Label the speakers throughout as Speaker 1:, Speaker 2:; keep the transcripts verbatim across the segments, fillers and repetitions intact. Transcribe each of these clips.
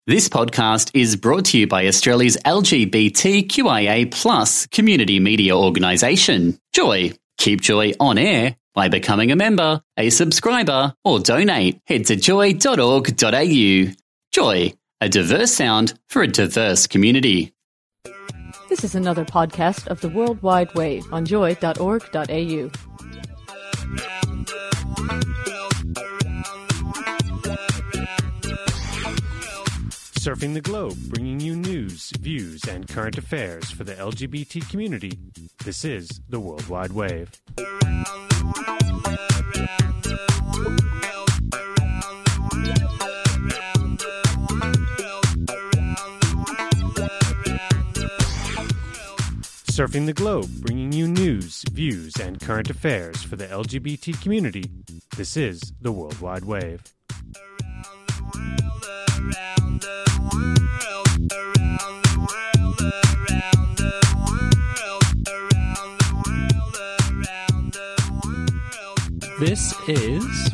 Speaker 1: This podcast is brought to you by Australia's L G B T Q I A plus community media organisation, Joy. Keep Joy on air by becoming a member, a subscriber, or donate. Head to joy dot org dot a u. Joy, a diverse sound for a diverse community.
Speaker 2: This is another podcast of the World Wide Wave on joy dot org dot a u.
Speaker 3: Surfing the globe, bringing you news, views, and current affairs for the L G B T community. This is the World Wide Wave. Surfing the globe, bringing you news, views, and current affairs for the L G B T community. This is the World Wide Wave. This is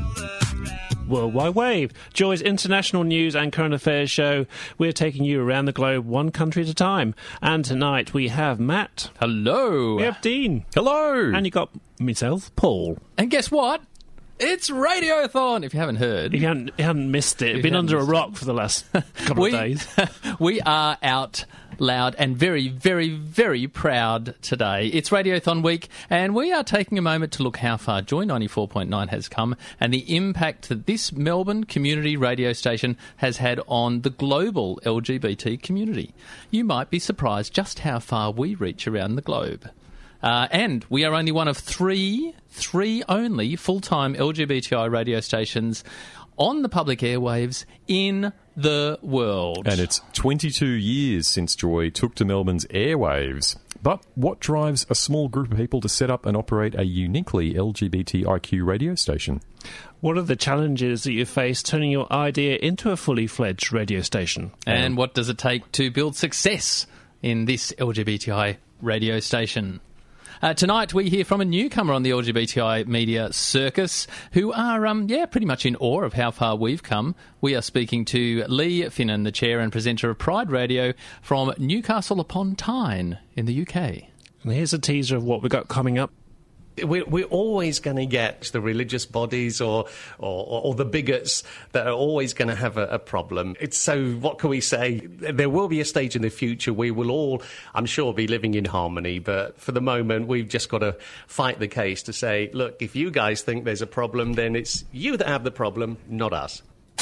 Speaker 3: World Wide Wave, Joy's international news and current affairs show. We're taking you around the globe, one country at a time. And tonight we have Matt.
Speaker 4: Hello.
Speaker 3: We have Dean.
Speaker 4: Hello.
Speaker 3: And you got myself, Paul.
Speaker 4: And guess what? It's Radiothon, if you haven't heard.
Speaker 3: If you haven't, you haven't missed it,
Speaker 4: If
Speaker 3: you've been
Speaker 4: you
Speaker 3: under a
Speaker 4: haven't
Speaker 3: rock for the last couple
Speaker 4: we,
Speaker 3: of days.
Speaker 4: We are out loud and very, very, very proud today. It's Radiothon week, and we are taking a moment to look how far Joy ninety-four point nine has come and the impact that this Melbourne community radio station has had on the global L G B T community. You might be surprised just how far we reach around the globe. Uh, and we are only one of three, three only full-time L G B T I radio stations on the public airwaves in the world.
Speaker 5: And it's twenty-two years since Joy took to Melbourne's airwaves. But what drives a small group of people to set up and operate a uniquely L G B T I Q radio station?
Speaker 3: What are the challenges that you face turning your idea into a fully fledged radio station?
Speaker 4: And
Speaker 3: um,
Speaker 4: what does it take to build success in this L G B T I radio station? Uh, tonight we hear from a newcomer on the L G B T I media circus who are, um, yeah, pretty much in awe of how far we've come. We are speaking to Lee Finnan, the chair and presenter of Pride Radio from Newcastle upon Tyne in the U K.
Speaker 3: And here's a teaser of what we've got coming up.
Speaker 6: We're, we're always going to get the religious bodies or, or, or the bigots that are always going to have a, a problem. It's so, what can we say? There will be a stage in the future we will all, I'm sure, be living in harmony. But for the moment, we've just got to fight the case to say, look, if you guys think there's a problem, then it's you that have the problem, not us.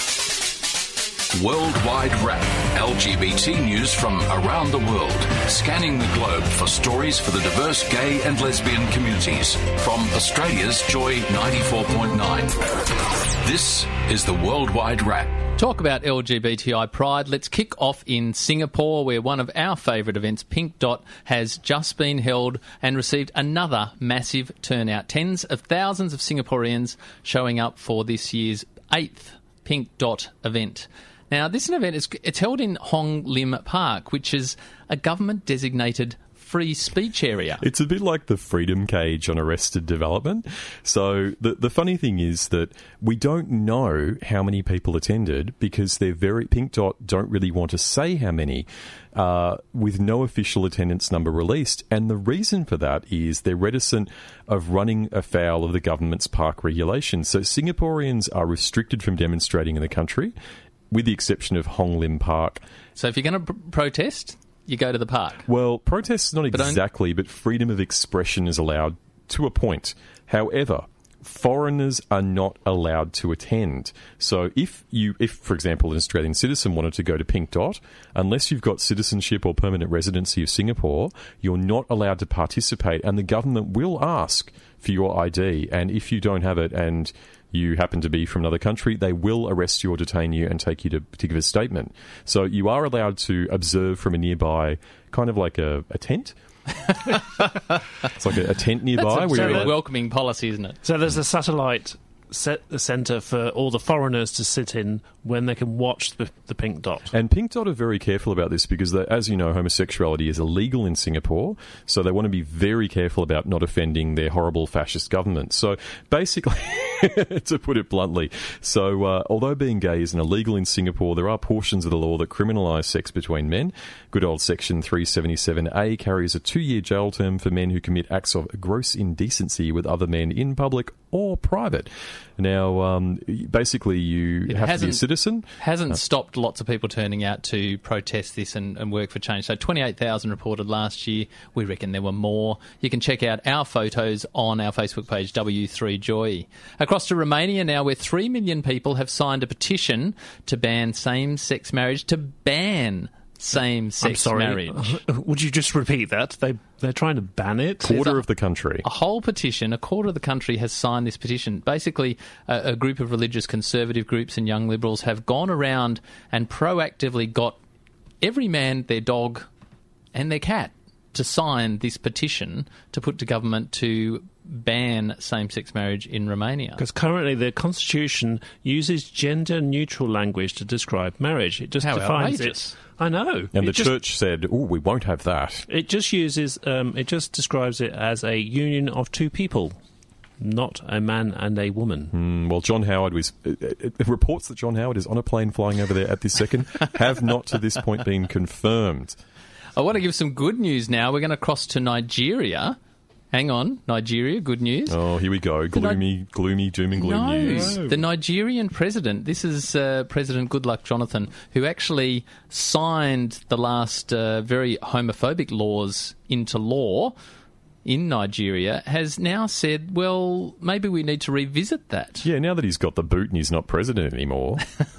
Speaker 7: Worldwide Wrap, L G B T news from around the world, scanning the globe for stories for the diverse gay and lesbian communities. From Australia's Joy ninety-four point nine. This is the Worldwide Wrap.
Speaker 4: Talk about L G B T I pride. Let's kick off in Singapore, where one of our favourite events, Pink Dot, has just been held and received another massive turnout. Tens of thousands of Singaporeans showing up for this year's eighth Pink Dot event. Now, this event is it's held in Hong Lim Park, which is a government-designated free speech area.
Speaker 5: It's a bit like the Freedom Cage on Arrested Development. So the the funny thing is that we don't know how many people attended because they're very Pink Dot don't really want to say how many, uh, with no official attendance number released. And the reason for that is they're reticent of running afoul of the government's park regulations. So Singaporeans are restricted from demonstrating in the country, with the exception of Hong Lim Park.
Speaker 4: So if you're going to pr- protest, you go to the park.
Speaker 5: Well, protests not
Speaker 4: but
Speaker 5: exactly, but freedom of expression is allowed to a point. However, foreigners are not allowed to attend. So if you, if for example, an Australian citizen wanted to go to Pink Dot, unless you've got citizenship or permanent residency of Singapore, you're not allowed to participate, and the government will ask for your I D. And if you don't have it and you happen to be from another country, they will arrest you or detain you and take you to, to give a statement. So you are allowed to observe from a nearby, kind of like a, a tent. It's like a, a tent nearby.
Speaker 4: That's a
Speaker 5: where
Speaker 4: very
Speaker 5: like,
Speaker 4: welcoming policy, isn't it?
Speaker 3: So there's a satellite set the centre for all the foreigners to sit in when they can watch the, the Pink Dot.
Speaker 5: And Pink Dot are very careful about this because, they, as you know, homosexuality is illegal in Singapore, so they want to be very careful about not offending their horrible fascist government. So basically... to put it bluntly. So, uh, although being gay isn't illegal in Singapore, there are portions of the law that criminalise sex between men. Good old Section three seventy-seven A carries a two-year jail term for men who commit acts of gross indecency with other men in public or private. Now, um, basically, you
Speaker 4: It
Speaker 5: have to be a citizen.
Speaker 4: Hasn't
Speaker 5: Uh,
Speaker 4: stopped lots of people turning out to protest this and, and work for change. So twenty-eight thousand reported last year. We reckon there were more. You can check out our photos on our Facebook page, W three Joy. Across to Romania now, where three million people have signed a petition to ban same-sex marriage, to ban same-sex
Speaker 3: I'm sorry.
Speaker 4: marriage.
Speaker 3: Would you just repeat that? They they're trying to ban it.
Speaker 5: Quarter
Speaker 4: a-
Speaker 5: of the country.
Speaker 4: A whole petition, a quarter of the country has signed this petition. Basically, a, a group of religious conservative groups and young liberals have gone around and proactively got every man, their dog and their cat to sign this petition to put to government to ban same-sex marriage in Romania.
Speaker 3: Because currently the constitution uses gender-neutral language to describe marriage. It just
Speaker 4: How
Speaker 3: defines
Speaker 4: outrageous.
Speaker 3: it. I know.
Speaker 5: And
Speaker 3: It
Speaker 5: the
Speaker 3: just-
Speaker 5: church said, oh, we won't have that.
Speaker 3: It just uses. Um, it just describes it as a union of two people, not a man and a woman.
Speaker 5: Mm, well, John Howard was... It, it, it reports that John Howard is on a plane flying over there at this second have not to this point been confirmed.
Speaker 4: I want to give some good news now. We're going to cross to Nigeria. Hang on, Nigeria, good news.
Speaker 5: Oh, here we go. Gloomy, gloomy, doom and gloom
Speaker 4: No,
Speaker 5: news.
Speaker 4: the Nigerian president, this is uh, President Goodluck Jonathan, who actually signed the last uh, very homophobic laws into law in Nigeria, has now said, well, maybe we need to revisit that.
Speaker 5: Yeah, now that he's got the boot and he's not president anymore.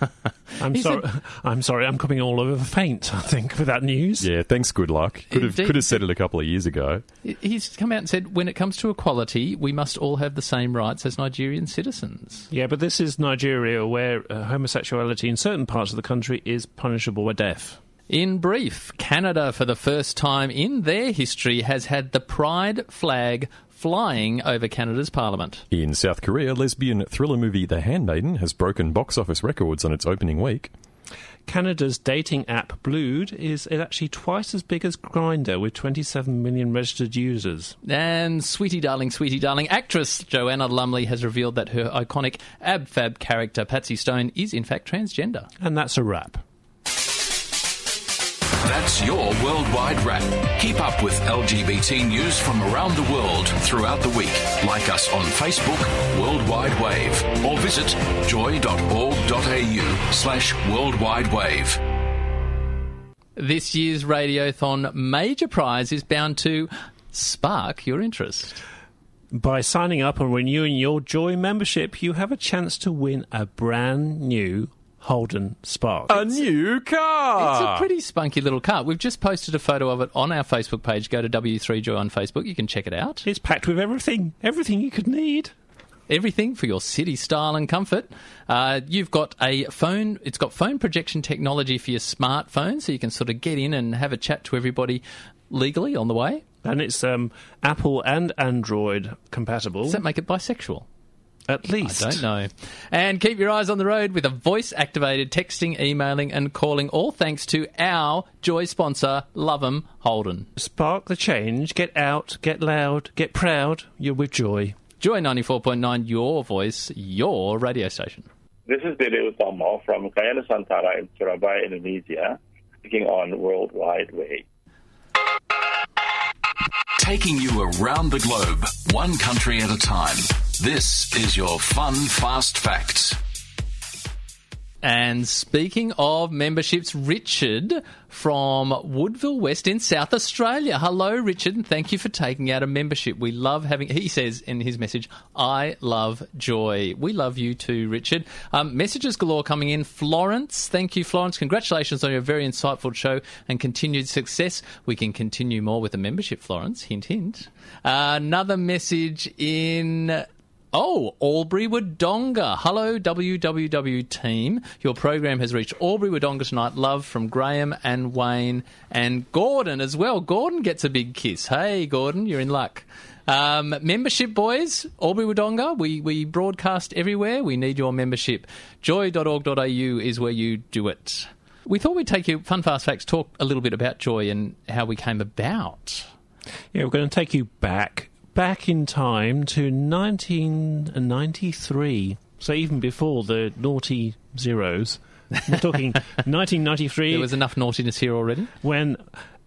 Speaker 3: I'm
Speaker 4: He's
Speaker 3: sorry.
Speaker 4: a-
Speaker 3: I'm sorry. I'm coming all over the faint. I think for that news.
Speaker 5: Yeah, thanks, good luck. Could have
Speaker 4: Indeed.
Speaker 5: could have said it a couple of years ago.
Speaker 4: He's come out and said, when it comes to equality, we must all have the same rights as Nigerian citizens.
Speaker 3: Yeah, but this is Nigeria, where uh, homosexuality in certain parts of the country is punishable by death.
Speaker 4: In brief, Canada, for the first time in their history, has had the pride flag flying over Canada's parliament.
Speaker 5: In South Korea, lesbian thriller movie The Handmaiden has broken box office records on its opening week.
Speaker 3: Canada's dating app Blued is actually twice as big as Grindr, with twenty-seven million registered users.
Speaker 4: And sweetie darling, sweetie darling, actress Joanna Lumley has revealed that her iconic Ab Fab character Patsy Stone is in fact transgender.
Speaker 3: And that's a wrap.
Speaker 7: That's your Worldwide Wrap. Keep up with L G B T news from around the world throughout the week. Like us on Facebook, Worldwide Wave, or visit joy.org.au slash Worldwide Wave.
Speaker 4: This year's Radiothon major prize is bound to spark your interest.
Speaker 3: By signing up and renewing your Joy membership, you have a chance to win a brand new Holden Spark.
Speaker 5: A new car!
Speaker 4: It's a pretty spunky little car. We've just posted a photo of it on our Facebook page. Go to W three Joy on Facebook. You can check it out.
Speaker 3: It's packed with everything. Everything you could need.
Speaker 4: Everything for your city style and comfort. Uh, you've got a phone. It's got phone projection technology for your smartphone, so you can sort of get in and have a chat to everybody legally on the way.
Speaker 3: And it's um, Apple and Android compatible.
Speaker 4: Does that make it bisexual?
Speaker 3: At least.
Speaker 4: I don't know. And keep your eyes on the road with a voice-activated texting, emailing and calling, all thanks to our Joy sponsor, Love 'em Holden.
Speaker 3: Spark the change. Get out. Get loud. Get proud. You're with Joy.
Speaker 4: Joy ninety-four point nine, your voice, your radio station.
Speaker 8: This is Dede Utomo from Kaya Nusantara in Surabaya, Indonesia, speaking on Worldwide Wave.
Speaker 7: Taking you around the globe, one country at a time. This is your Fun Fast Facts.
Speaker 4: And speaking of memberships, Richard from Woodville West in South Australia. Hello, Richard, and thank you for taking out a membership. We love having... He says in his message, I love Joy. We love you too, Richard. Um, messages galore coming in. Florence, thank you, Florence. Congratulations on your very insightful show and continued success. We can continue more with a membership, Florence. Hint, hint. Uh, another message in... Oh, Albury Wodonga. Hello, W W W team. Your program has reached Albury Wodonga tonight. Love from Graham and Wayne and Gordon as well. Gordon gets a big kiss. Hey, Gordon, you're in luck. Um, membership, boys. Albury Wodonga, we, we broadcast everywhere. We need your membership. joy dot org dot a u is where you do it. We thought we'd take you, Fun Fast Facts, talk a little bit about Joy and how we came about.
Speaker 3: Yeah, we're going to take you back back in time to nineteen ninety-three, so even before the naughty zeros. We're talking nineteen ninety-three.
Speaker 4: There was enough naughtiness here already.
Speaker 3: When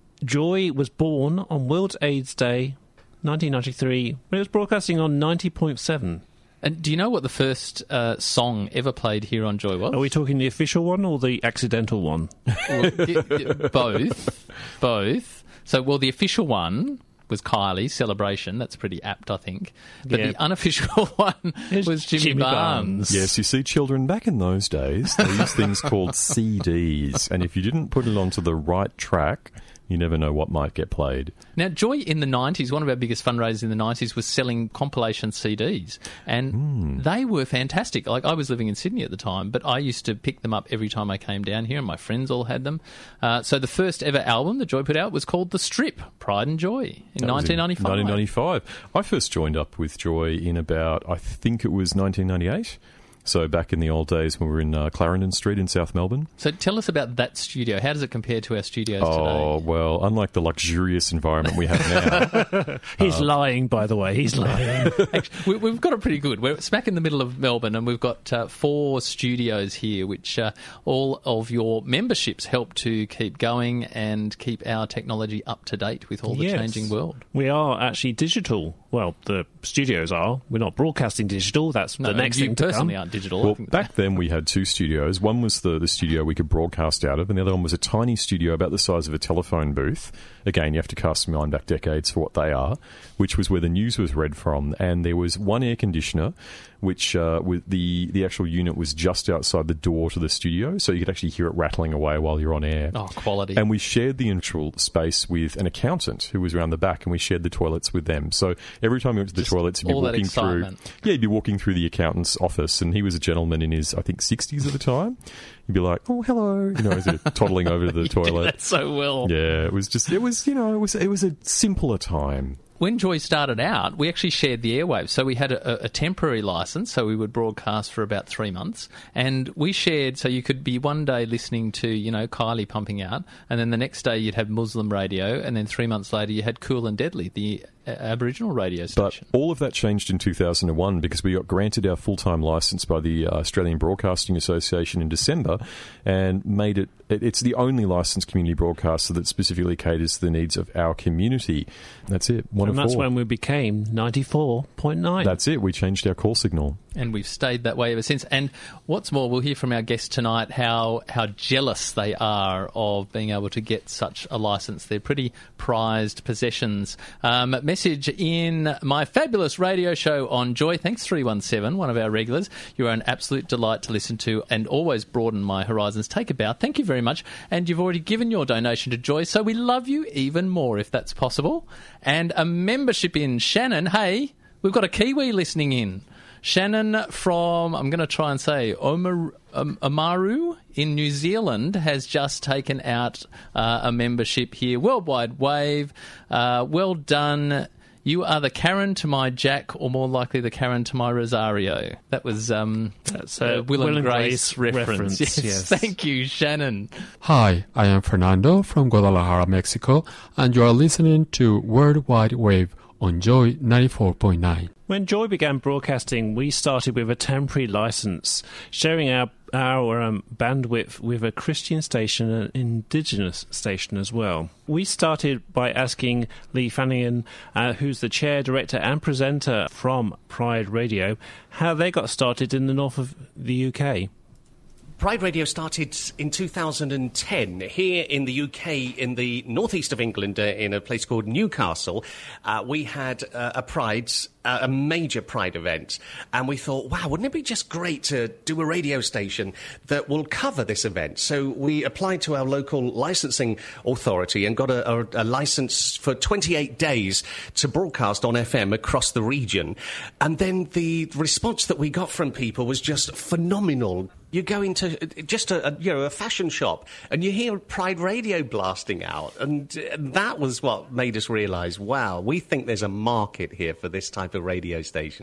Speaker 3: Joy was born on World AIDS Day, nineteen ninety-three, when it was broadcasting on ninety point seven.
Speaker 4: And do you know what the first uh, song ever played here on Joy was?
Speaker 3: Are we talking the official one or the accidental one?
Speaker 4: Well, it, it, both. Both. So, well, the official one was Kylie's Celebration. That's pretty apt, I think. But
Speaker 3: Yeah.
Speaker 4: the unofficial one was Jimmy,
Speaker 3: Jimmy
Speaker 4: Barnes.
Speaker 3: Barnes.
Speaker 5: Yes, you see, children, back in those days, they used things called C Ds, and if you didn't put it onto the right track, you never know what might get played.
Speaker 4: Now, Joy in the nineties, one of our biggest fundraisers in the nineties was selling compilation C Ds, and
Speaker 5: Mm.
Speaker 4: they were fantastic. Like, I was living in Sydney at the time, but I used to pick them up every time I came down here, and my friends all had them. Uh, so the first ever album that Joy put out was called The Strip, Pride and Joy, in
Speaker 5: That was
Speaker 4: nineteen ninety-five.
Speaker 5: nineteen ninety-five. I first joined up with Joy in about, I think it was nineteen ninety-eight. So back in the old days when we were in uh, Clarendon Street in South Melbourne.
Speaker 4: So tell us about that studio. How does it compare to our studios
Speaker 5: Oh,
Speaker 4: today?
Speaker 5: well, unlike the luxurious environment we have now.
Speaker 3: He's lying, by the way. He's lying.
Speaker 4: Actually, we, we've got it pretty good. We're smack in the middle of Melbourne, and we've got uh, four studios here, which uh, all of your memberships help to keep going and keep our technology up to date with all the
Speaker 3: Yes.
Speaker 4: changing world.
Speaker 3: We are actually digital. Well, the studios are. We're not broadcasting digital. That's
Speaker 4: No,
Speaker 3: the next
Speaker 4: you
Speaker 3: thing to come.
Speaker 4: personally aren't digital. I
Speaker 5: Well,
Speaker 4: think-
Speaker 5: back then we had two studios. One was the, the studio we could broadcast out of, and the other one was a tiny studio about the size of a telephone booth. Again, you have to cast your mind back decades for what they are, which was where the news was read from. And there was one air conditioner, which uh, with the, the actual unit was just outside the door to the studio, so you could actually hear it rattling away while you're on air.
Speaker 4: Oh, quality.
Speaker 5: And we shared the actual space with an accountant who was around the back, and we shared the toilets with them. So every time you went to the
Speaker 4: Just
Speaker 5: toilets, you'd be
Speaker 4: all that
Speaker 5: walking through.
Speaker 4: excitement.
Speaker 5: Yeah, you'd be walking through the accountant's office, and he was a gentleman in his, I think, sixties at the time. You'd be like, "Oh, hello," you know, as you're toddling over to the
Speaker 4: You do
Speaker 5: toilet.
Speaker 4: that so well.
Speaker 5: Yeah, it was just, it was, you know, it was, it was a simpler time.
Speaker 4: When Joy started out, we actually shared the airwaves. So we had a, a temporary license, so we would broadcast for about three months. And we shared, so you could be one day listening to, you know, Kylie pumping out, and then the next day you'd have Muslim radio, and then three months later you had Cool and Deadly, the uh, Aboriginal radio
Speaker 5: But
Speaker 4: station.
Speaker 5: all of that changed in two thousand one because we got granted our full-time license by the uh, Australian Broadcasting Association in December and made it, it, it's the only licensed community broadcaster that specifically caters to the needs of our community. That's it. One
Speaker 3: and
Speaker 5: of
Speaker 3: that's
Speaker 5: four.
Speaker 3: when we became ninety-four point nine.
Speaker 5: That's it. We changed our call signal.
Speaker 4: And we've stayed that way ever since. And what's more, we'll hear from our guests tonight how, how jealous they are of being able to get such a licence. They're pretty prized possessions. Um, message in my fabulous radio show on Joy. Thanks, three one seven, one of our regulars. You're an absolute delight to listen to and always broaden my horizons. Take a bow. Thank you very much. And you've already given your donation to Joy, so we love you even more if that's possible. And a membership in Shannon. Hey, we've got a Kiwi listening in. Shannon from, I'm going to try and say, Omar, um, Oamaru in New Zealand has just taken out uh, a membership here. Worldwide Wave. Uh, well done. You are the Karen to my Jack, or more likely the Karen to my Rosario. That was um,
Speaker 3: That's
Speaker 4: a
Speaker 3: a
Speaker 4: Will, and Grace, reference.
Speaker 3: reference,
Speaker 4: Yes.
Speaker 3: yes.
Speaker 4: Thank you, Shannon.
Speaker 9: Hi, I am Fernando from Guadalajara, Mexico, and you are listening to Worldwide Wave on Joy ninety-four point nine.
Speaker 3: When Joy began broadcasting, we started with a temporary license, sharing our our um, bandwidth with a Christian station and an Indigenous station as well. We started by asking Lee Flanagan, uh, who's the chair, director and presenter from Pride Radio, how they got started in the north of the U K.
Speaker 6: Pride Radio started in two thousand ten here in the U K, in the northeast of England, uh, in a place called Newcastle. Uh, we had uh, a Pride, uh, a major Pride event, and we thought, wow, wouldn't it be just great to do a radio station that will cover this event? So we applied to our local licensing authority and got a, a, a license for twenty-eight days to broadcast on F M across the region. And then the response that we got from people was just phenomenal. You go into just a, a you know a fashion shop and you hear Pride Radio blasting out, and uh, that was what made us realise, wow, we think there's a market here for this type of radio station.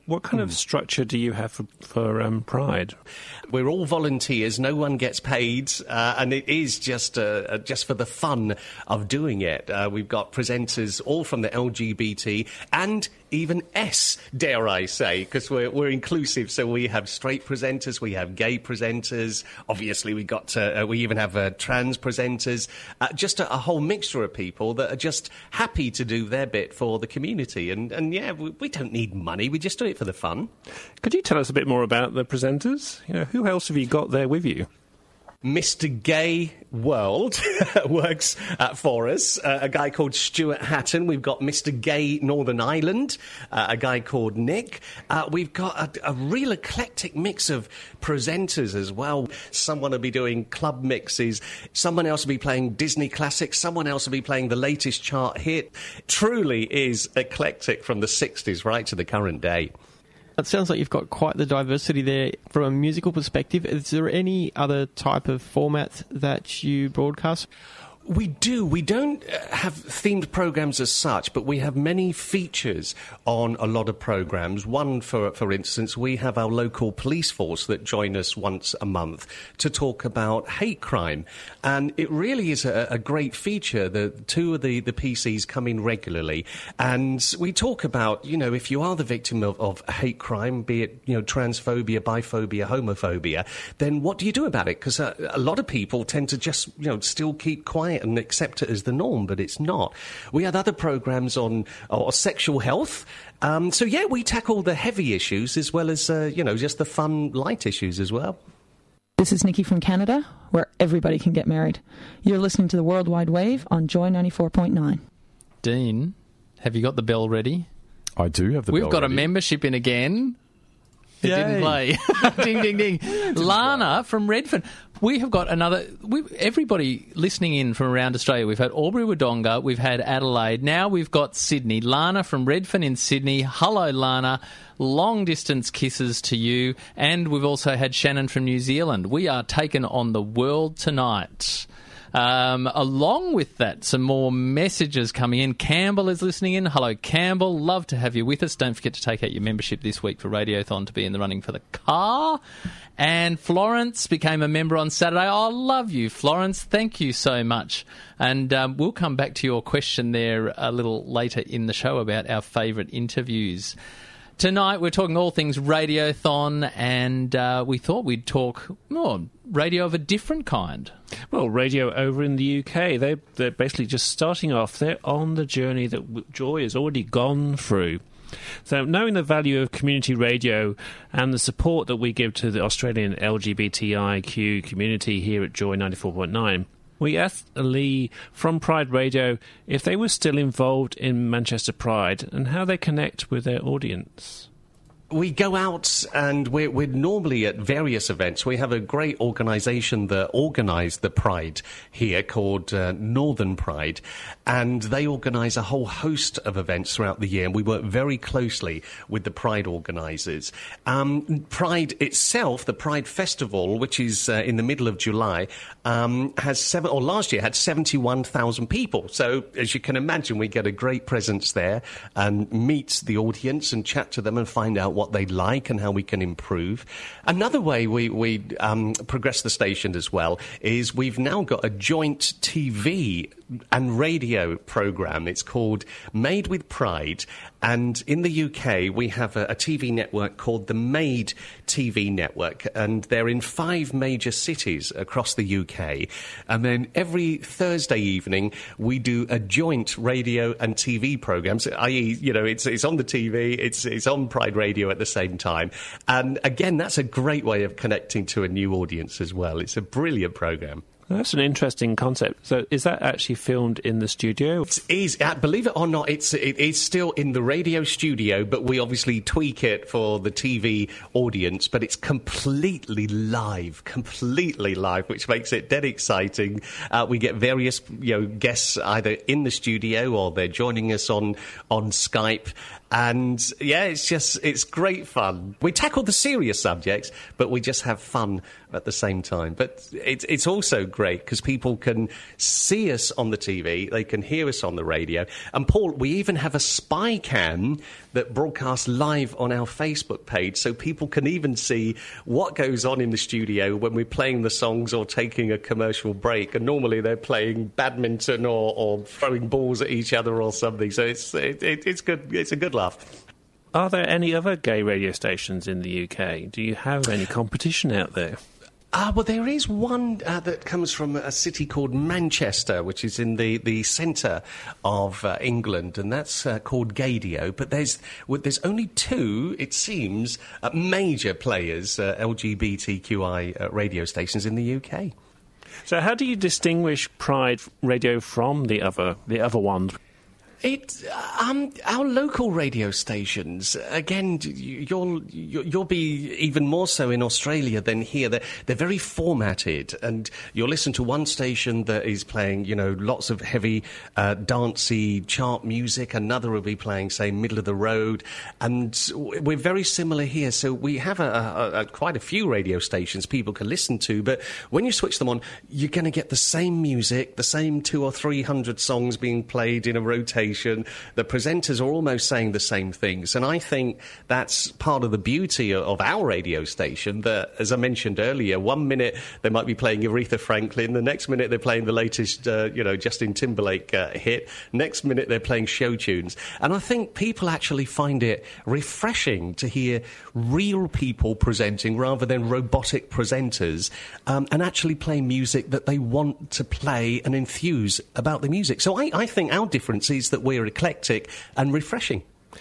Speaker 3: What kind of structure do you have for, for um, Pride?
Speaker 6: We're all volunteers. No one gets paid, uh, and it is just uh, just for the fun of doing it. Uh, we've got presenters all from the L G B T and even S, dare I say, because we're we're inclusive. So we have straight presenters, we have gay presenters. Obviously, we got uh, we even have uh, trans presenters. Uh, just a, a whole mixture of people that are just happy to do their bit for the community. And and yeah, we, we don't need money. We just do it for the fun.
Speaker 3: Could you tell us a bit more about the presenters? You know, who else have you got there with you?
Speaker 6: Mister Gay World works uh, for us, uh, a guy called Stuart Hatton. We've got Mister Gay Northern Ireland, uh, a guy called Nick. Uh, we've got a, a real eclectic mix of presenters as well. Someone will be doing club mixes, someone else will be playing Disney classics, someone else will be playing the latest chart hit. Truly is eclectic from the sixties right to the current day.
Speaker 10: It sounds like you've got quite the diversity there from a musical perspective. Is there any other type of format that you broadcast?
Speaker 6: We do. We don't have themed programs as such, but we have many features on a lot of programs. One, for for instance, we have our local police force that join us once a month to talk about hate crime. And it really is a, a great feature. The two of the, the P Cs come in regularly, and we talk about, you know, if you are the victim of, of hate crime, be it, you know, transphobia, biphobia, homophobia, then what do you do about it? Because a, a lot of people tend to just, you know, still keep quiet and accept it as the norm, but it's not. We had other programs on or sexual health. Um, so, yeah, we tackle the heavy issues as well as, uh, you know, just the fun, light issues as well.
Speaker 11: This is Nikki from Canada, where everybody can get married. You're listening to the World Wide Wave on Joy ninety-four point nine.
Speaker 4: Dean, have you got the bell ready?
Speaker 5: I do have the
Speaker 4: We've
Speaker 5: bell
Speaker 4: got
Speaker 5: ready.
Speaker 4: a membership in again. It
Speaker 5: Yay.
Speaker 4: didn't play. Ding, ding, ding. Lana from Redfern. We have got another... We've, everybody listening in from around Australia. We've had Albury-Wodonga. We've had Adelaide. Now we've got Sydney. Lana from Redfern in Sydney. Hello, Lana. Long-distance kisses to you. And we've also had Shannon from New Zealand. We are taking on the world tonight. Um, along with that, some more messages coming in. Campbell is listening in. Hello, Campbell. Love to have you with us. Don't forget to take out your membership this week for Radiothon to be in the running for the car. And Florence became a member on Saturday. I love you, Florence. Thank you so much. And um, we'll come back to your question there a little later in the show about our favourite interviews. Tonight we're talking all things Radiothon, and uh, we thought we'd talk more radio of a different kind.
Speaker 3: Well, radio over in the U K, they, they're basically just starting off. They're on the journey that Joy has already gone through. So knowing the value of community radio and the support that we give to the Australian L G B T I Q community here at Joy ninety-four point nine, we asked Lee from Pride Radio if they were still involved in Manchester Pride and how they connect with their audience.
Speaker 6: We go out and we're, we're normally at various events. We have a great organisation that organise the Pride here called uh, Northern Pride, and they organise a whole host of events throughout the year, and we work very closely with the Pride organisers. Um, Pride itself, the Pride Festival, which is uh, in the middle of July, um, has seven, or last year had seventy-one thousand people. So, as you can imagine, we get a great presence there and meet the audience and chat to them and find out what they like and how we can improve. Another way we, we um, progress the station as well is we've now got a joint T V and radio programme. It's called Made with Pride, and in the U K we have a, a T V network called the Made T V Network, and they're in five major cities across the U K. And then every Thursday evening we do a joint radio and T V programme, so, that is, you know, it's it's on the T V, it's it's on Pride Radio at the same time. And again, that's a great way of connecting to a new audience as well. It's a brilliant programme.
Speaker 3: That's an interesting concept. So is that actually filmed in the studio?
Speaker 6: It is. Uh, believe it or not, it's it is still in the radio studio, but we obviously tweak it for the T V audience. But it's completely live, completely live, which makes it dead exciting. Uh, we get various, you know, guests either in the studio or they're joining us on on Skype. And, yeah, it's just, it's great fun. We tackle the serious subjects, but we just have fun at the same time. But it's it's also great because people can see us on the T V, they can hear us on the radio. And Paul, we even have a spy cam that broadcasts live on our Facebook page, so people can even see what goes on in the studio when we're playing the songs or taking a commercial break. And normally they're playing badminton or, or throwing balls at each other or something. So it's it, it, it's good. It's a good laugh.
Speaker 3: Are there any other gay radio stations in the U K? Do you have any competition out there?
Speaker 6: Ah, uh, well, there is one uh, that comes from a city called Manchester, which is in the, the centre of uh, England, and that's uh, called Gaydio. But there's well, there's only two, it seems, uh, major players, uh, L G B T Q I uh, radio stations in the U K.
Speaker 3: So how do you distinguish Pride Radio from the other the other ones?
Speaker 6: It, um, our local radio stations, again, you'll, you'll be even more so in Australia than here. They're, they're very formatted, and you'll listen to one station that is playing, you know, lots of heavy, uh, dancey chart music. Another will be playing, say, middle of the road. And we're very similar here. So we have a, a, a, quite a few radio stations people can listen to, but when you switch them on, you're going to get the same music, the same two or three hundred songs being played in a rotation. The presenters are almost saying the same things, and I think that's part of the beauty of our radio station, that, as I mentioned earlier, one minute they might be playing Aretha Franklin, the next minute they're playing the latest, uh, you know, Justin Timberlake uh, hit, next minute they're playing show tunes, and I think people actually find it refreshing to hear real people presenting rather than robotic presenters, um, and actually play music that they want to play and enthuse about the music. So I, I think our difference is that we're eclectic and refreshing.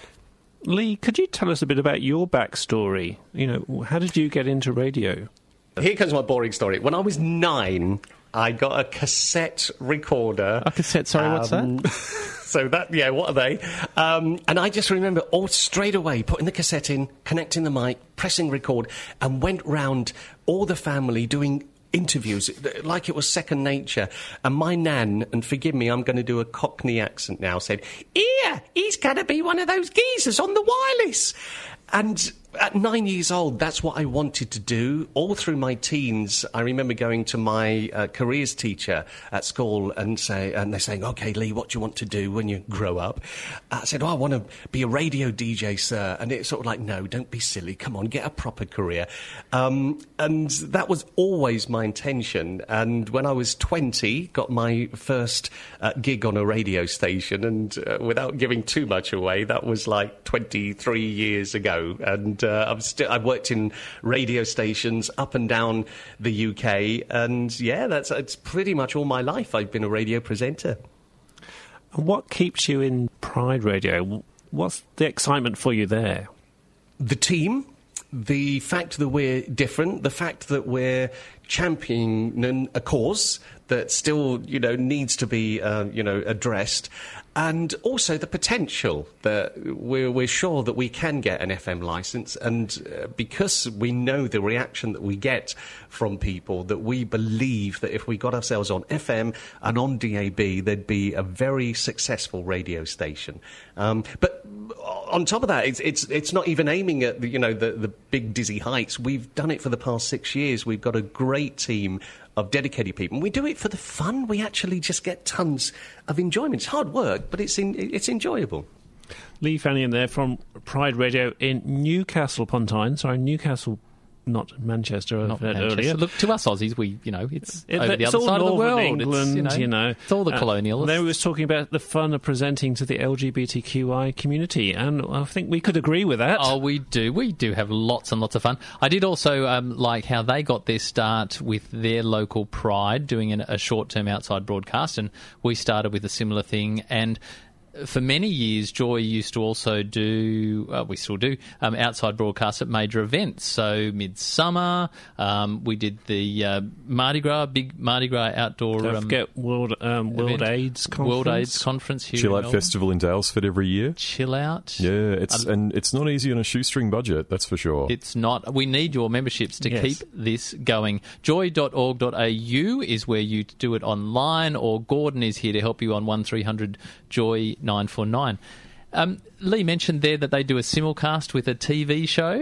Speaker 3: Lee, could you tell us a bit about your backstory? You know, how did you get into radio?
Speaker 6: Here comes my boring story. When I was nine, I got a cassette recorder.
Speaker 10: A cassette, sorry, um, what's that?
Speaker 6: So that, yeah, what are they? Um, and I just remember all straight away putting the cassette in, connecting the mic, pressing record, and went round all the family doing interviews like it was second nature. And my nan, and forgive me, I'm going to do a Cockney accent now, said, "Here, he's going to be one of those geezers on the wireless." And at nine years old, that's what I wanted to do. All through my teens, I remember going to my uh, careers teacher at school and say, and they're saying, "Okay, Lee, what do you want to do when you grow up?" I said, "Oh, I want to be a radio D J, sir." And it's sort of like, "No, don't be silly. Come on, get a proper career." Um, and that was always my intention. And when I was twenty, got my first uh, gig on a radio station. And uh, without giving too much away, that was like twenty-three years ago. And uh, I've, st- I've worked in radio stations up and down the U K, and yeah, that's it's pretty much all my life I've been a radio presenter.
Speaker 3: And what keeps you in Pride Radio? What's the excitement for you there?
Speaker 6: The team, the fact that we're different, the fact that we're championing a cause that still, you know, needs to be, uh, you know, addressed, and also the potential that we're, we're sure that we can get an F M licence, and uh, because we know the reaction that we get from people, that we believe that if we got ourselves on F M and on D A B, there'd be a very successful radio station. Um, but on top of that, it's it's it's not even aiming at the, you know, the, the big dizzy heights. We've done it for the past six years. We've got a great team of dedicated people. We do it for the fun. We actually just get tons of enjoyment. It's hard work, but it's in, it's enjoyable.
Speaker 3: Lee Fannion there from Pride Radio in Newcastle upon Tyne. Sorry, Newcastle, not Manchester.
Speaker 4: Not
Speaker 3: I've heard
Speaker 4: Manchester.
Speaker 3: earlier.
Speaker 4: Look, to us Aussies, we, you know, it's
Speaker 3: it,
Speaker 4: over the
Speaker 3: it's
Speaker 4: other side of the world.
Speaker 3: England,
Speaker 4: it's, you know,
Speaker 3: you know,
Speaker 4: it's all the
Speaker 3: uh,
Speaker 4: colonialists.
Speaker 3: They was talking about the fun of presenting to the L G B T Q I community, and I think we could agree with that.
Speaker 4: Oh, we do. We do have lots and lots of fun. I did also um, like how they got their start with their local Pride, doing an, a short-term outside broadcast, and we started with a similar thing. And for many years, Joy used to also do, uh, we still do, um, outside broadcasts at major events. So Midsummer, um, we did the uh, Mardi Gras, big Mardi Gras outdoor.
Speaker 3: Don't
Speaker 4: um,
Speaker 3: forget World um, World AIDS Conference.
Speaker 4: World AIDS Conference here.
Speaker 5: Chill
Speaker 4: in
Speaker 5: Out Festival in Daylesford every year.
Speaker 4: Chill Out.
Speaker 5: Yeah, it's um, and it's not easy on a shoestring budget, that's for sure.
Speaker 4: It's not. We need your memberships to
Speaker 3: yes.
Speaker 4: keep this going. joy dot org dot a u is where you do it online, or Gordon is here to help you on one three hundred joy nine four nine. Um, Lee mentioned there that they do a simulcast with a T V show.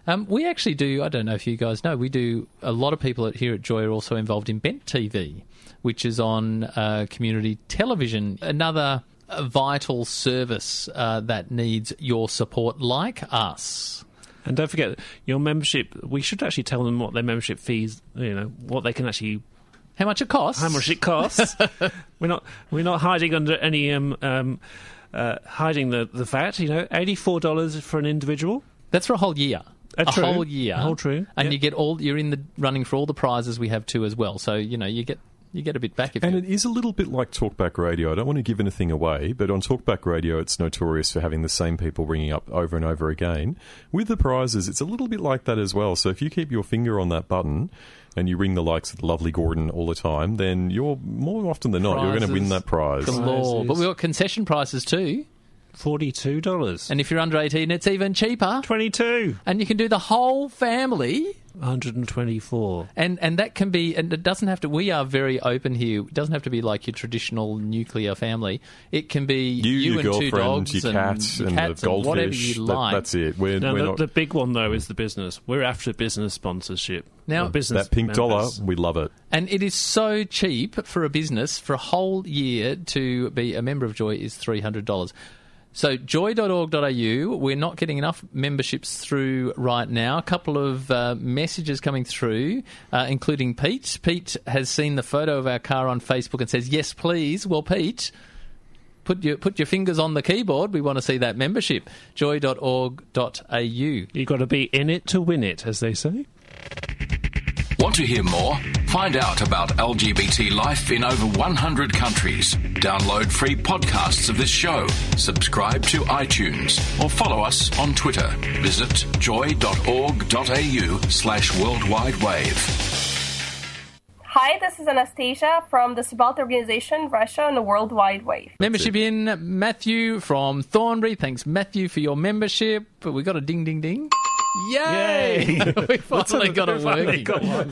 Speaker 4: Um, we actually do, I don't know if you guys know, we do, a lot of people at, here at Joy are also involved in Bent T V, which is on uh, community television. Another uh, vital service uh, that needs your support, like us.
Speaker 3: And don't forget, your membership, we should actually tell them what their membership fees, you know, what they can actually...
Speaker 4: How much it costs.
Speaker 3: How much it costs. we're not we're not hiding under any... Um, um, uh, hiding the, the fact, you know, eighty-four dollars for an individual.
Speaker 4: That's for a whole year.
Speaker 3: Uh,
Speaker 4: a
Speaker 3: true.
Speaker 4: whole year.
Speaker 3: A whole true.
Speaker 4: And
Speaker 3: yep.
Speaker 4: you get all, you're in the running for all the prizes we have too as well. So, you know, you get... You get a bit back. If
Speaker 5: and
Speaker 4: you...
Speaker 5: it is a little bit like Talkback Radio. I don't want to give anything away, but on Talkback Radio, it's notorious for having the same people ringing up over and over again. With the prizes, it's a little bit like that as well. So if you keep your finger on that button and you ring the likes of the lovely Gordon all the time, then you're more often than not,
Speaker 4: Prizes
Speaker 5: you're going to win that prize.
Speaker 4: Galore. But we've got concession prices too.
Speaker 3: forty-two dollars.
Speaker 4: And if you're under eighteen, it's even cheaper.
Speaker 3: twenty-two.
Speaker 4: And you can do the whole family...
Speaker 3: one hundred twenty-four.
Speaker 4: And and that can be, and it doesn't have to, we are very open here. It doesn't have to be like your traditional nuclear family. It can be
Speaker 5: You,
Speaker 4: you,
Speaker 5: your
Speaker 4: and two
Speaker 5: girlfriend,
Speaker 4: dogs
Speaker 5: your
Speaker 4: and,
Speaker 5: cat, and,
Speaker 4: cats
Speaker 5: the goldfish.
Speaker 4: and whatever you
Speaker 5: that,
Speaker 4: like.
Speaker 5: That's it. We're,
Speaker 3: No,
Speaker 5: we're
Speaker 3: the,
Speaker 5: not,
Speaker 3: the big one, though, is the business. We're after business sponsorship.
Speaker 4: Now,
Speaker 3: Or business
Speaker 5: that pink
Speaker 3: members.
Speaker 5: dollar, we love it.
Speaker 4: And it is so cheap for a business for a whole year to be a member of Joy is three hundred dollars. So joy dot org dot a u, we're not getting enough memberships through right now. A couple of uh, messages coming through, uh, including Pete. Pete has seen the photo of our car on Facebook and says, yes, please. Well, Pete, put your put your fingers on the keyboard. We want to see that membership. joy dot org dot a u.
Speaker 3: You've got to be in it to win it, as they say.
Speaker 7: Want to hear more? Find out about L G B T life in over one hundred countries. Download free podcasts of this show. Subscribe to iTunes or follow us on Twitter. Visit joy dot org dot a u slash worldwide wave.
Speaker 12: Hi, this is Anastasia from the Subaltern Organization, Russia, and the World Wide Wave.
Speaker 4: Membership in Matthew from Thornbury. Thanks, Matthew, for your membership. We got a ding, ding, ding. Yay! we finally got it working.
Speaker 5: Got one.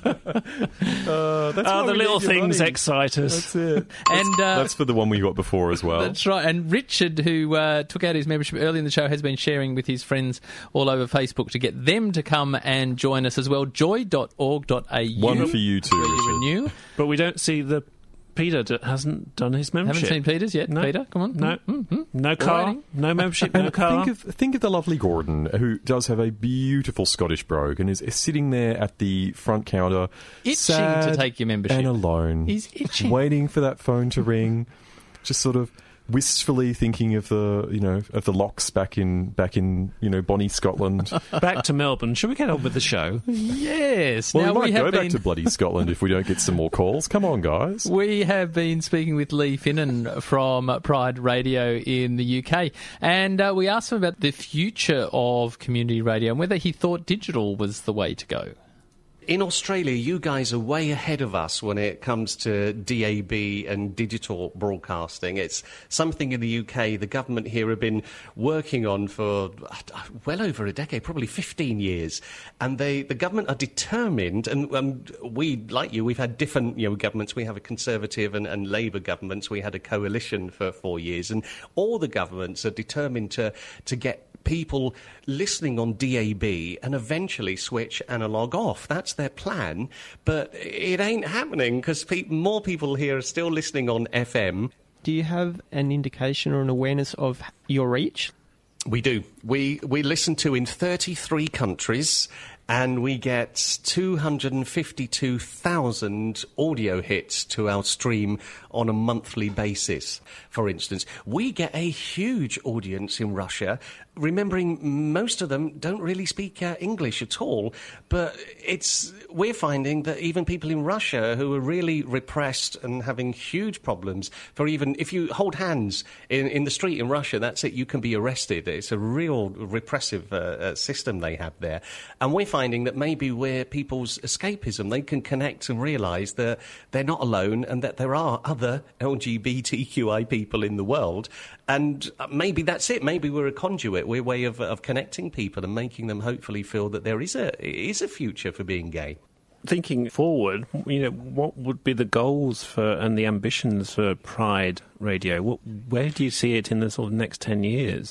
Speaker 5: uh, that's
Speaker 3: oh, the little things
Speaker 5: money.
Speaker 3: excite us.
Speaker 5: That's it.
Speaker 4: And uh,
Speaker 5: that's for the one we got before as well.
Speaker 4: That's right. And Richard, who uh, took out his membership early in the show, has been sharing with his friends all over Facebook to get them to come and join us as well. joy dot org dot a u.
Speaker 5: One for you too, Richard.
Speaker 4: Renew.
Speaker 3: But we don't see the... Peter d- hasn't done his membership.
Speaker 4: Haven't seen Peter's yet.
Speaker 3: No.
Speaker 4: Peter, come on.
Speaker 3: No,
Speaker 4: mm-hmm.
Speaker 3: no car,
Speaker 4: waiting.
Speaker 3: no membership, no
Speaker 5: And
Speaker 3: car.
Speaker 5: Think of, think of the lovely Gordon, who does have a beautiful Scottish brogue and is, is sitting there at the front counter,
Speaker 4: Itching
Speaker 5: sad
Speaker 4: to take your membership.
Speaker 5: and alone.
Speaker 4: He's itching.
Speaker 5: Waiting for that phone to ring, just sort of wistfully thinking of the, you know, of the locks back in back in you know Bonnie, Scotland.
Speaker 3: Back to Melbourne. Shall we get on with the show?
Speaker 4: Yes.
Speaker 5: Well,
Speaker 4: now,
Speaker 5: we might
Speaker 4: we
Speaker 5: go
Speaker 4: have
Speaker 5: back
Speaker 4: been...
Speaker 5: to bloody Scotland if we don't get some more calls. Come on, guys.
Speaker 4: We have been speaking with Lee Finnan from Pride Radio in the U K, and uh, we asked him about the future of community radio and whether he thought digital was the way to go.
Speaker 6: In Australia, you guys are way ahead of us when it comes to D A B and digital broadcasting. It's something in the U K the government here have been working on for well over a decade, probably fifteen years. And they, the government are determined, and um, we, like you, we've had different you know, governments. We have a Conservative and, and Labour governments. We had a coalition for four years. And all the governments are determined to, to get people listening on D A B and eventually switch analogue off. That's their plan, but it ain't happening because pe- more people here are still listening on F M.
Speaker 10: Do you have an indication or an awareness of your reach?
Speaker 6: We do. We we listen to in thirty-three countries, and we get two hundred fifty-two thousand audio hits to our stream on a monthly basis. For instance, we get a huge audience in Russia, remembering most of them don't really speak uh, English at all, but it's we're finding that even people in Russia who are really repressed and having huge problems, for even if you hold hands in, in the street in Russia, that's it, you can be arrested. It's a real repressive uh, uh, system they have there. And we're finding that maybe we're people's escapism. They can connect and realise that they're not alone and that there are other L G B T Q I people in the world. And maybe that's it. Maybe we're a conduit. We're a way of, of connecting people and making them hopefully feel that there is a is a future for being gay.
Speaker 3: Thinking forward, you know, what would be the goals for and the ambitions for Pride Radio? What, where do you see it in the sort of next ten years?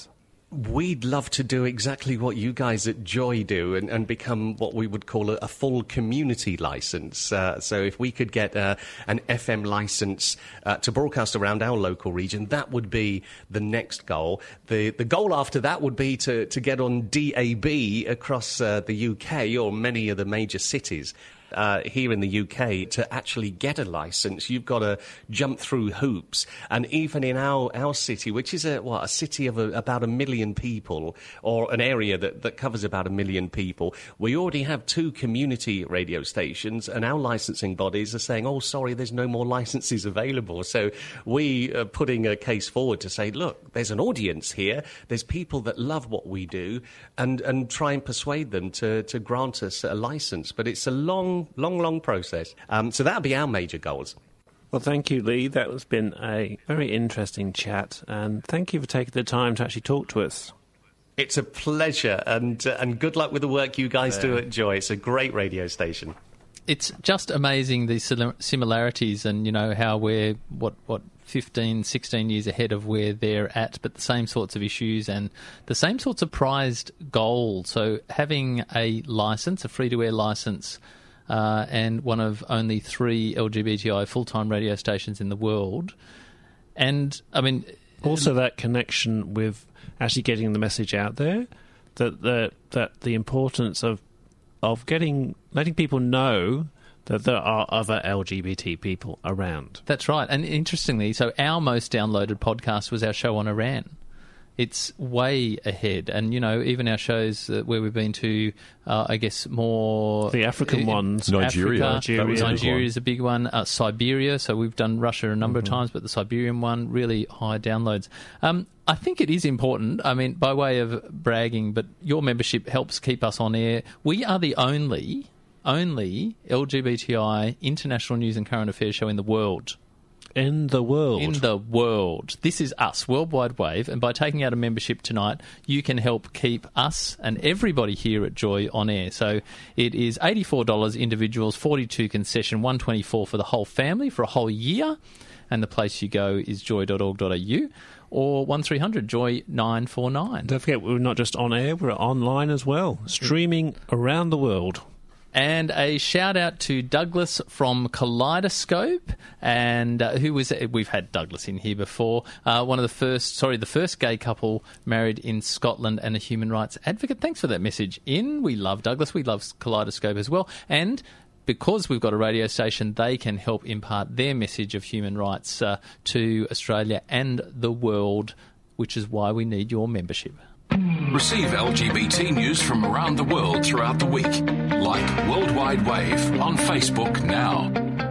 Speaker 6: We'd love to do exactly what you guys at Joy do and, and become what we would call a, a full community license. Uh, so if we could get uh, an F M license uh, to broadcast around our local region, that would be the next goal. The the goal after that would be to, to get on D A B across uh, the U K or many of the major cities. Uh, here in the U K, to actually get a license, you've got to jump through hoops. And even in our, our city, which is a what a city of a, about a million people, or an area that, that covers about a million people, we already have two community radio stations, and our licensing bodies are saying, oh, sorry, there's no more licenses available. So we are putting a case forward to say, look, there's an audience here, there's people that love what we do, and, and try and persuade them to, to grant us a license. But it's a long long, long process. Um, so that'll be our major goals.
Speaker 3: Well, thank you, Lee. That has been a very interesting chat, and thank you for taking the time to actually talk to us.
Speaker 6: It's a pleasure, and uh, and good luck with the work you guys yeah. do at Joy. It's a great radio station.
Speaker 4: It's just amazing, the similarities, and, you know, how we're, what, what, fifteen, sixteen years ahead of where they're at, but the same sorts of issues and the same sorts of prized goals. So having a licence, a free-to-air licence, Uh, and one of only three L G B T I full-time radio stations in the world. And, I mean...
Speaker 3: Also that connection with actually getting the message out there, that the, that the importance of of getting letting people know that there are other L G B T people around.
Speaker 4: That's right. And interestingly, so our most downloaded podcast was our show on Iran. It's way ahead. And, you know, even our shows uh, where we've been to, uh, I guess, more...
Speaker 3: The African uh, ones.
Speaker 5: Nigeria.
Speaker 4: Africa,
Speaker 3: Nigeria.
Speaker 4: Nigeria is a big one. Uh, Siberia. So we've done Russia a number mm-hmm. of times, but the Siberian one, really high downloads. Um, I think it is important, I mean, by way of bragging, but your membership helps keep us on air. We are the only, only L G B T I international news and current affairs show in the world.
Speaker 3: In the world.
Speaker 4: In the world. This is us, Worldwide Wave, and by taking out a membership tonight, you can help keep us and everybody here at Joy on air. So it is eighty-four dollars individuals, forty-two dollars concession, one hundred twenty-four dollars for the whole family for a whole year, and the place you go is joy dot org dot a u or one three hundred joy nine four nine.
Speaker 3: Don't forget, we're not just on air, we're online as well, streaming around the world.
Speaker 4: And a shout out to Douglas from Kaleidoscope, and uh, who was we've had Douglas in here before. Uh, one of the first, sorry, the first gay couple married in Scotland, and a human rights advocate. Thanks for that message. In we love Douglas, we love Kaleidoscope as well, and because we've got a radio station, they can help impart their message of human rights uh, to Australia and the world, which is why we need your membership.
Speaker 7: Receive L G B T news from around the world throughout the week. Like Worldwide Wave on Facebook now.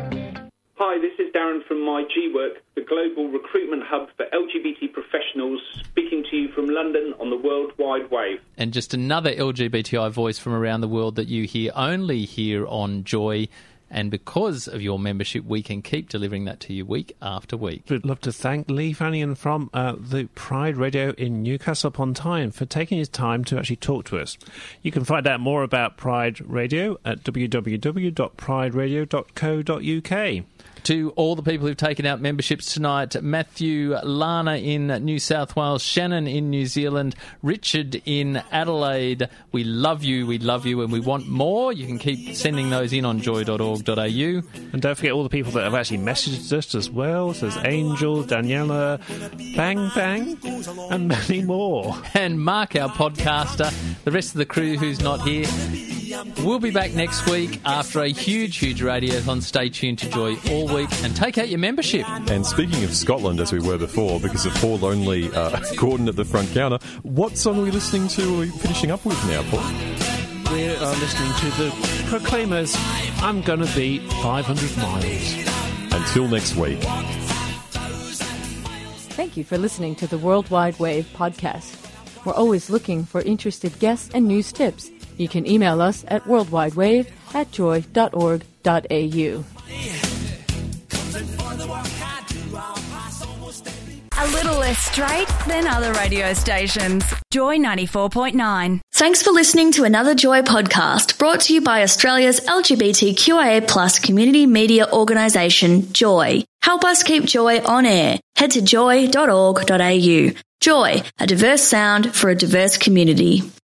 Speaker 13: Hi, this is Darren from My G Work, the global recruitment hub for L G B T professionals, speaking to you from London on the Worldwide Wave.
Speaker 4: And just another L G B T I voice from around the world that you hear only here on Joy. And because of your membership, we can keep delivering that to you week after week.
Speaker 3: We'd love to thank Lee Fannion from uh, the Pride Radio in Newcastle upon Tyne for taking his time to actually talk to us. You can find out more about Pride Radio at w w w dot pride radio dot co dot u k.
Speaker 4: To all the people who've taken out memberships tonight, Matthew, Lana in New South Wales, Shannon in New Zealand, Richard in Adelaide, we love you, we love you, and we want more. You can keep sending those in on joy dot org dot a u.
Speaker 3: And don't forget all the people that have actually messaged us as well. So there's Angel, Daniela, Bang Bang, and many more.
Speaker 4: And Mark, our podcaster, the rest of the crew who's not here. We'll be back next week after a huge, huge radiothon. Stay tuned to Joy all week and take out your membership.
Speaker 5: And speaking of Scotland, as we were before, because of poor lonely uh, Gordon at the front counter, what song are we listening to, are we finishing up with now, Paul?
Speaker 3: We are listening to the Proclaimers, I'm Gonna Be five hundred miles.
Speaker 5: Until next week.
Speaker 2: Thank you for listening to the Worldwide Wave podcast. We're always looking for interested guests and news tips. You can email us at worldwidewave at joy dot org dot a u.
Speaker 14: A little less straight than other radio stations. Joy ninety-four point nine.
Speaker 15: Thanks for listening to another Joy podcast brought to you by Australia's L G B T Q I A plus community media organisation, Joy. Help us keep Joy on air. Head to joy dot org dot a u. Joy, a diverse sound for a diverse community.